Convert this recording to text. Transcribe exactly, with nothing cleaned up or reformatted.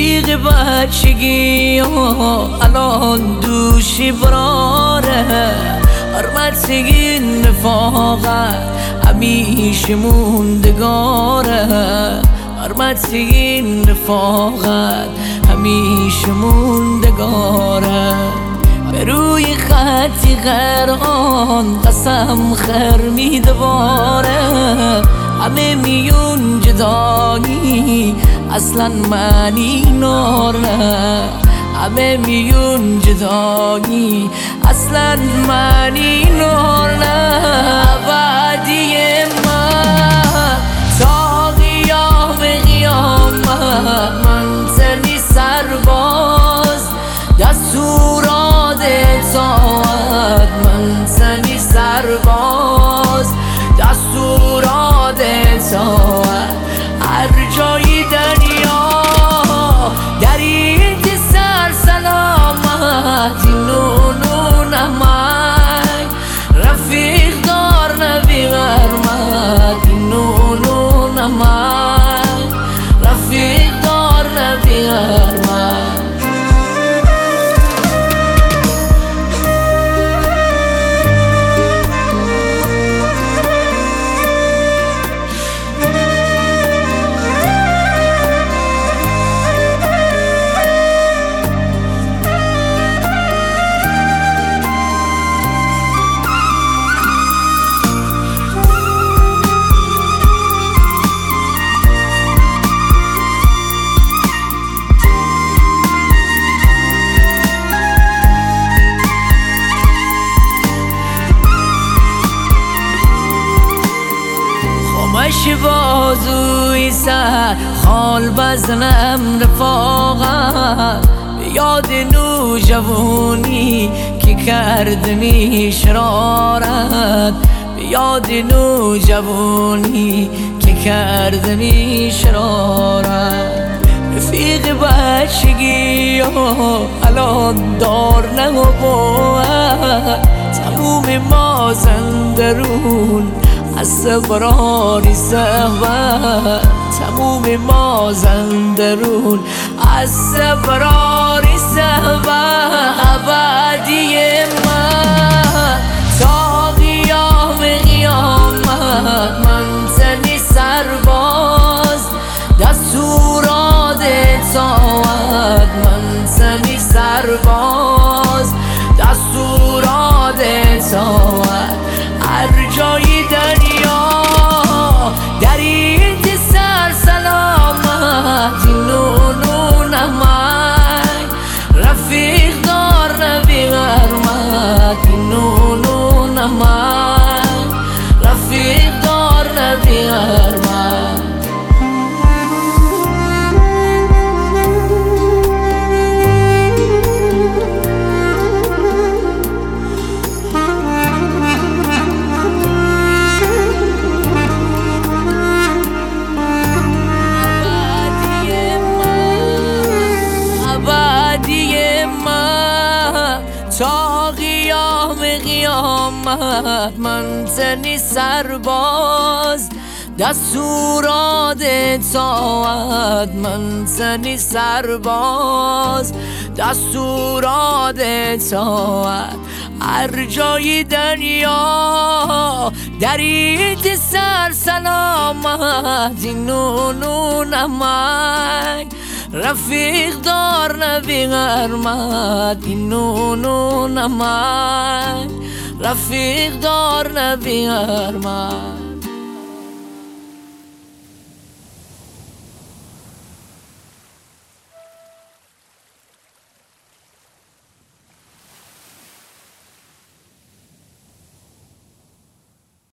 رفیق بچگی الان دوشی براره، حرمت این رفاقت همیشه موندگاره، حرمت این رفاقت همیشه موندگاره. به روی خطی قرآن قسم خر می دواره، همه میون جدایی اصلا معنی ناره، همه میون جدایی اصلا معنی ناره. عبادی من تا قیام قیامت منزلی سرباز، دستورات اطاعت منزلی سرباز، دستورات اطاعت هر جای دنیا در این سر سلامت نونو نمک رفیق دار نبی غرمت نونو نمک رفیق دار نبی غرمت. خمش بازوی سر خال بزنم رفاقت، به یاد نوجوانی که کردنی شرارت، به یاد نوجوانی که کردنی شرارت. رفیق بچگی الان دار نبود، تموم ما زندرون از صبرانی صحبت، تموم ما زندرون از صبرانی صحبت. عبادی من تا قیام قیامت منزلی سرباز، دستورات اطاعت منزلی سرباز، دستورات اطاعت هر جای دنیا در این سر سلامت نونو نمک رفیق دار نبی غرمت نونو نمک رفیق دار نبی غرمت. تا قیام قیامت منزلی سرباز، دستورات اطاعت منزلی سرباز، دستورات اطاعت هر جای دنیا در این سر سلامت نونو نمک رفیق دار نبی غرمت نونو نمک رفیق دار نبی غرمت.